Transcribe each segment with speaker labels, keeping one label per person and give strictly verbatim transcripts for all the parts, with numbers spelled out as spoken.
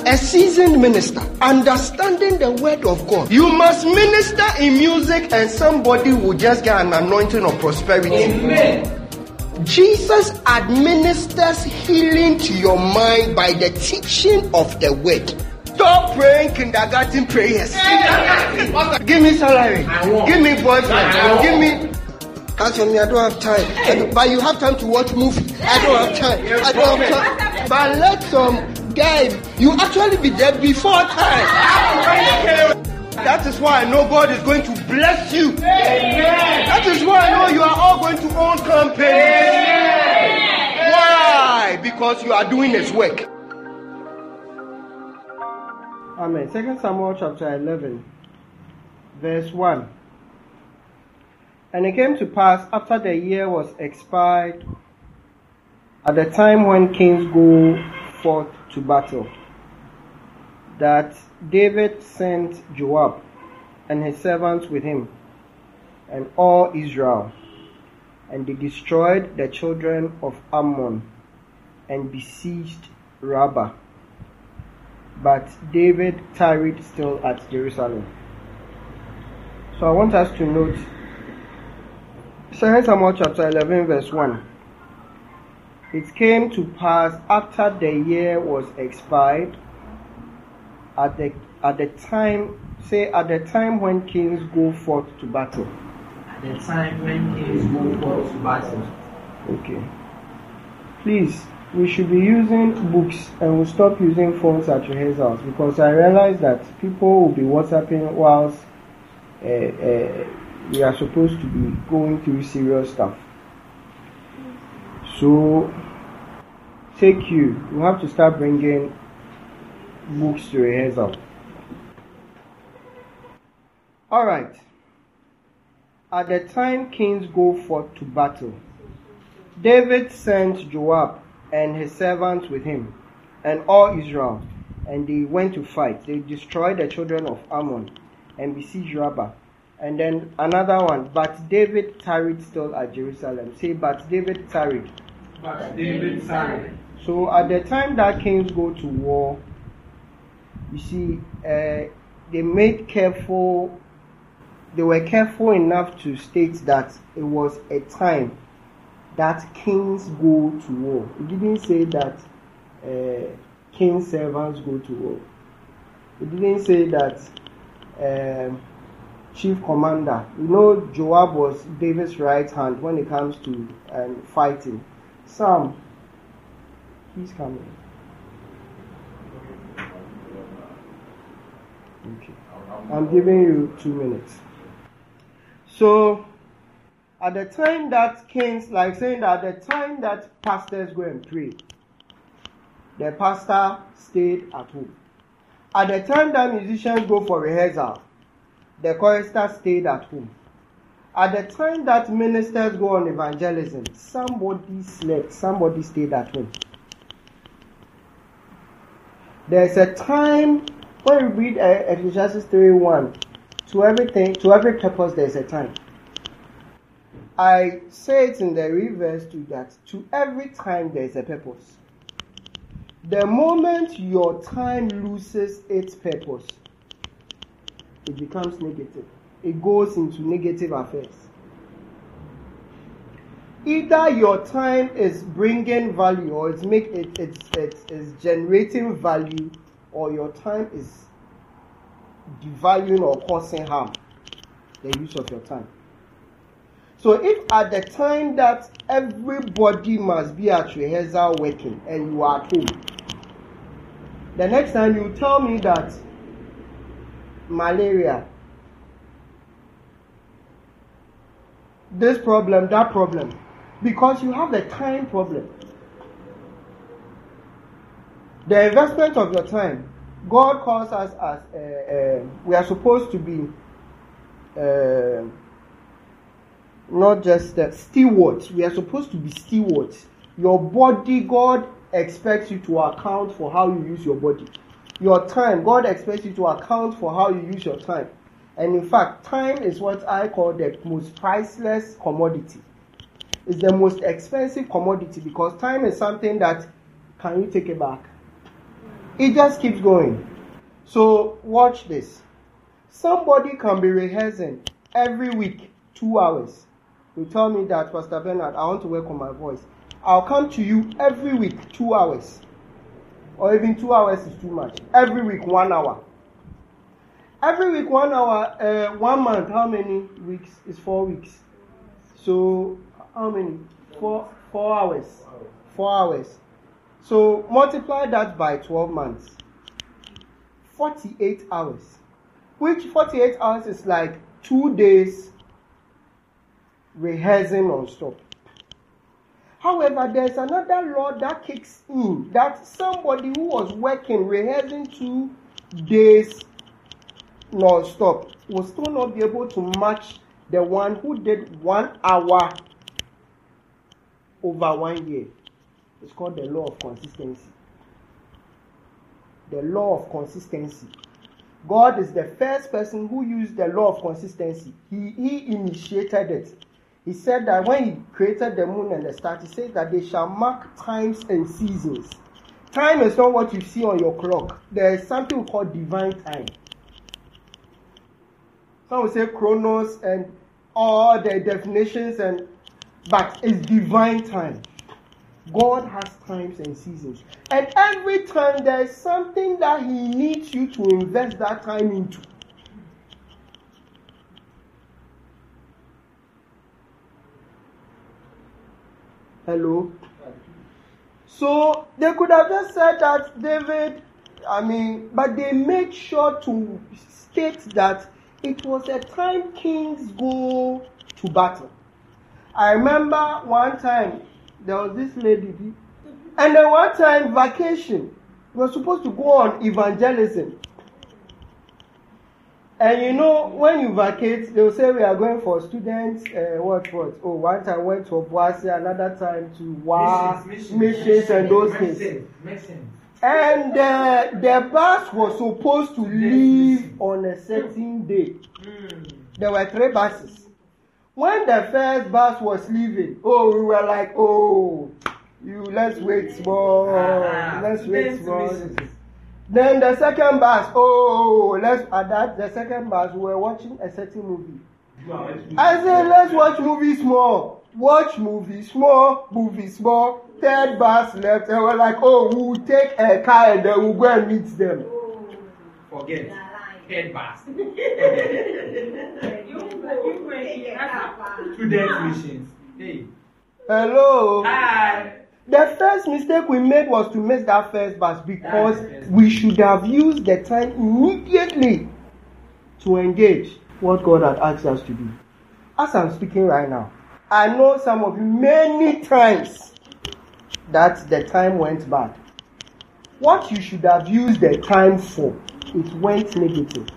Speaker 1: a seasoned minister, understanding the word of God. You must minister in music and somebody will just get an anointing of prosperity.
Speaker 2: Amen.
Speaker 1: Jesus administers healing to your mind by the teaching of the word. Stop praying kindergarten prayers. Give me salary. Give me boyfriend. Give me. As for me, I don't have time. I don't, but you have time to watch movie. I don't have time. I don't have time. But let some guy, you actually be there before time. That is why I know God is going to bless you. Amen. That is why I know you are all going to own companies. Amen. Why? Because you are doing His work.
Speaker 3: Amen. Second Samuel chapter eleven, verse one. And it came to pass after the year was expired, at the time when kings go forth to battle, that David sent Joab and his servants with him, and all Israel, and they destroyed the children of Ammon, and besieged Rabbah. But David tarried still at Jerusalem. So I want us to note Second Samuel chapter eleven, verse one. It came to pass after the year was expired, at the at the time, say at the time when kings go forth to battle.
Speaker 2: At the time when kings go forth to battle.
Speaker 3: Okay. Please, we should be using books and we'll stop using phones at rehearsals, because I realize that people will be WhatsApping whilst uh, uh, we are supposed to be going through serious stuff. So, take you. You have to start bringing books to rehearsal. Alright. At the time kings go forth to battle, David sent Joab and his servants with him, and all Israel, and they went to fight. They destroyed the children of Ammon, and besieged Rabbah. And then another one, but David tarried still at Jerusalem. Say, but David tarried.
Speaker 2: But David tarried.
Speaker 3: So at the time that kings go to war, you see, uh, they made careful, they were careful enough to state that it was a time that kings go to war. It didn't say that uh, king servants go to war. It didn't say that um, chief commander. You know, Joab was David's right hand when it comes to um, fighting. Sam, he's coming. Okay. I'm giving you two minutes. So, at the time that kings, like saying that at the time that pastors go and pray, the pastor stayed at home. At the time that musicians go for rehearsal, the chorister stayed at home. At the time that ministers go on evangelism, somebody slept, somebody stayed at home. There's a time, when you read uh, Ecclesiastes three one, to everything, to every purpose there's a time. I say it in the reverse to that, to every time there's a purpose. The moment your time loses its purpose, it becomes negative. It goes into negative affairs. Either your time is bringing value, or it's make it it's, it's, it's generating value, or your time is devaluing or causing harm. The use of your time. So if at the time that everybody must be at rehearsal working and you are at home, the next time you tell me that malaria, this problem, that problem, because you have the time problem. The investment of your time, God calls us as uh, uh, we are supposed to be uh, not just uh, stewards. We are supposed to be stewards. Your body, God expects you to account for how you use your body. Your time, God expects you to account for how you use your time. And in fact, time is what I call the most priceless commodity. It's the most expensive commodity because time is something that, can you take it back? It just keeps going. So watch this. Somebody can be rehearsing every week, two hours. You tell me that, Pastor Bernard, I want to work on my voice. I'll come to you every week, two hours. Or even two hours is too much. Every week, one hour. Every week, one hour, uh, one month, how many weeks? Is four weeks. So, how many? Four, four hours. Four hours. So, multiply that by twelve months. forty-eight hours. Which forty-eight hours is like two days rehearsing non-stop. However, there's another law that kicks in, that somebody who was working, rehearsing two days non-stop will still not be able to match the one who did one hour over one year. It's called the law of consistency. The law of consistency. God is the first person who used the law of consistency. He, he initiated it. He said that when he created the moon and the stars, he said that they shall mark times and seasons. Time is not what you see on your clock. There is something called divine time. Some will say chronos and all the definitions, and but it's divine time. God has times and seasons. And every time there is something that he needs you to invest that time into. Hello? So they could have just said that David, I mean, but they made sure to state that it was a time kings go to battle. I remember one time there was this lady, and then one time vacation, we were supposed to go on evangelism. And you know, when you vacate, they'll say we are going for students, uh, what, what? Oh, one time went to Obuasi, another time to Wa, missions and those things. And uh, the bus was supposed to leave on a certain day. There were three buses. When the first bus was leaving, oh, we were like, oh, you, let's wait small, let's wait small. Then the second bus, oh, let's, at that, the second bus, we were watching a certain movie. I said, let's watch movie small. Watch movie small, movie small. Third bus left, and we're like, oh, we'll take a car and then we'll go and meet them.
Speaker 2: Forget. Third bus. Student missions. Hey.
Speaker 3: Hello.
Speaker 2: Hi.
Speaker 3: The first mistake we made was to miss that first bus because we should have used the time immediately to engage what God had asked us to do. As I'm speaking right now, I know some of you many times that the time went bad. What you should have used the time for, it went negative.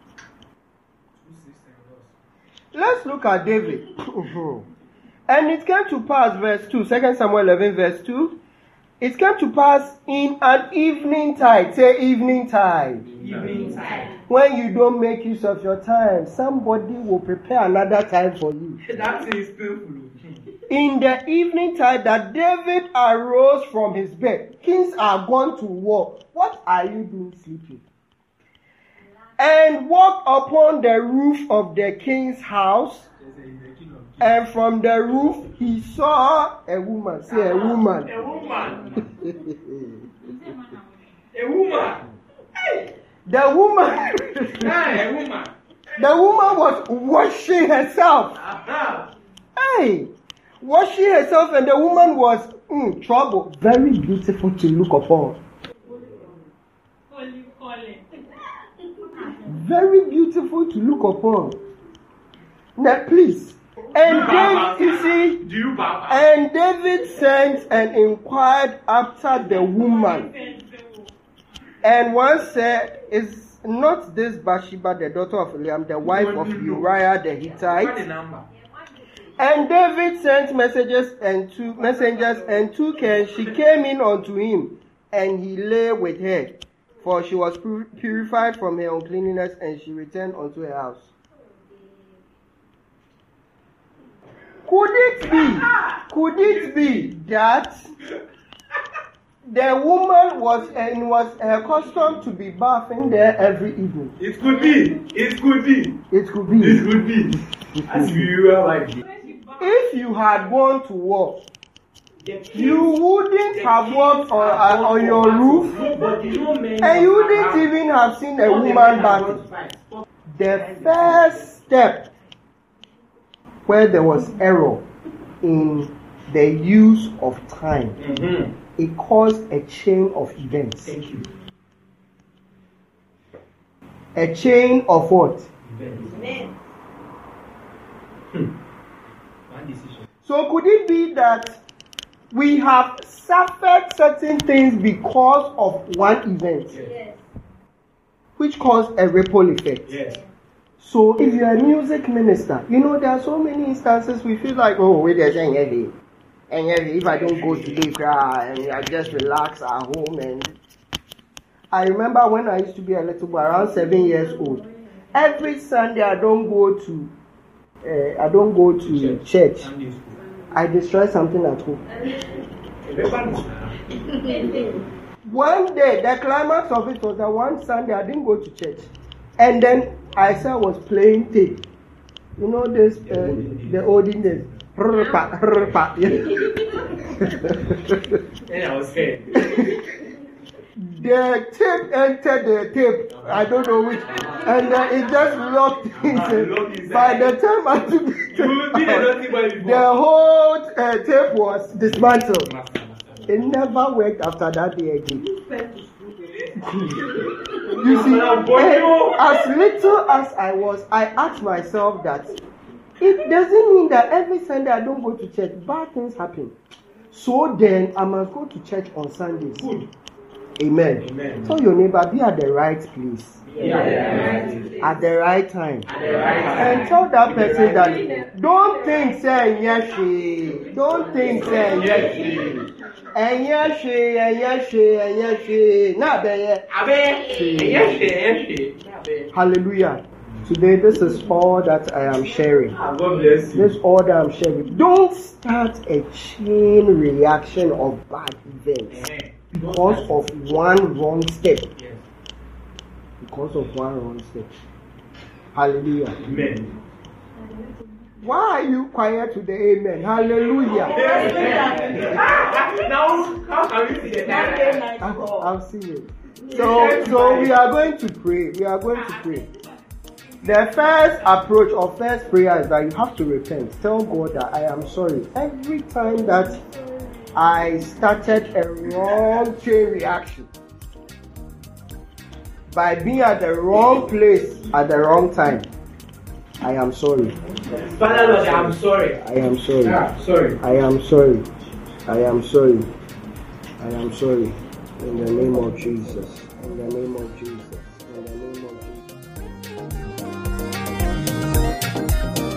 Speaker 3: Let's look at David. And it came to pass, verse two, Second Samuel eleven, verse two. It came to pass in an evening tide. Say evening tide.
Speaker 2: Evening tide.
Speaker 3: When you don't make use of your time, somebody will prepare another time for you.
Speaker 2: That is painful.
Speaker 3: In the evening tide that David arose from his bed. Kings are gone to war. What are you doing sleeping? And walked upon the roof of the king's house. And from the roof he saw a woman. Say a woman.
Speaker 2: A woman. A woman. Hey.
Speaker 3: The woman.
Speaker 2: Hey, a woman.
Speaker 3: The woman was washing herself.
Speaker 2: Uh-huh.
Speaker 3: Hey. Washing herself, and the woman was in mm, trouble. Very beautiful to look upon. Very beautiful to look upon. Now, please. And David, you see,
Speaker 2: Do you
Speaker 3: and David sent and inquired after the woman. And one said, is not this Bathsheba the daughter of Eliam, the wife of Uriah the Hittite? And David sent messages and two messengers and took her, and she came in unto him, and he lay with her, for she was purified from her uncleanness, and she returned unto her house. Could it be, could it be that the woman was and was accustomed to be bathing there every evening.
Speaker 4: It could be. It could be.
Speaker 3: It could be.
Speaker 4: It could be. As you are like this.
Speaker 3: If you had gone to war, you wouldn't have walked on, uh, on your roof, and you wouldn't even have seen a woman bathing. The first step where there was error in the use of time, mm-hmm. it caused a chain of events.
Speaker 4: Thank you.
Speaker 3: A chain of what?
Speaker 4: Events. Hmm. One decision.
Speaker 3: So could it be that we have suffered certain things because of one event,
Speaker 4: yes.
Speaker 3: which caused a ripple effect?
Speaker 4: Yes.
Speaker 3: So if you're a music minister, you know there are so many instances we feel like, oh, wait, there's any heavy. And if I don't go today, cry, and I just relax at home. And I remember when I used to be a little boy, around seven years old. Every Sunday I don't go to, uh, I don't go to church. I destroy something at home. One day, the climax of it was that one Sunday I didn't go to church, and then I saw I was playing tape. You know this, uh, the olden days.
Speaker 4: And I was scared.
Speaker 3: The tape entered the tape. I don't know which, and then it just locked inside. By the time I took the tape out, the whole uh, tape was dismantled. It never worked after that day again. You see, as little as I was, I asked myself that it doesn't mean that every Sunday I don't go to church. Bad things happen. So then I must go to church on Sundays. Good. Amen. Amen. Tell your neighbor, be at the right place.
Speaker 4: Yeah. Yeah.
Speaker 3: At the right time.
Speaker 4: At the right time.
Speaker 3: And tell that person that don't think say yes she. Don't think say yes she. And yes she, and yes she, and yes she. Not there. Hallelujah. Today, this is all that I am sharing.
Speaker 4: God bless you.
Speaker 3: This is all that I'm sharing. Don't start a chain reaction of bad events because of one wrong step. Because of one wrong step. Hallelujah.
Speaker 4: Amen.
Speaker 3: Why are you quiet today? Amen. Hallelujah.
Speaker 4: Now, how can we see the time?
Speaker 3: I've seen it. So, so we are going to pray. We are going to pray. The first approach or first prayer is that you have to repent. Tell God that I am sorry. Every time that I started a wrong chain reaction by being at the wrong place at the wrong time, I am sorry.
Speaker 4: Father Lord, I am sorry.
Speaker 3: I am sorry.
Speaker 4: Yeah, sorry.
Speaker 3: I am sorry. I am sorry. I am sorry. In the name of Jesus. In the name of Jesus. In the name of Jesus.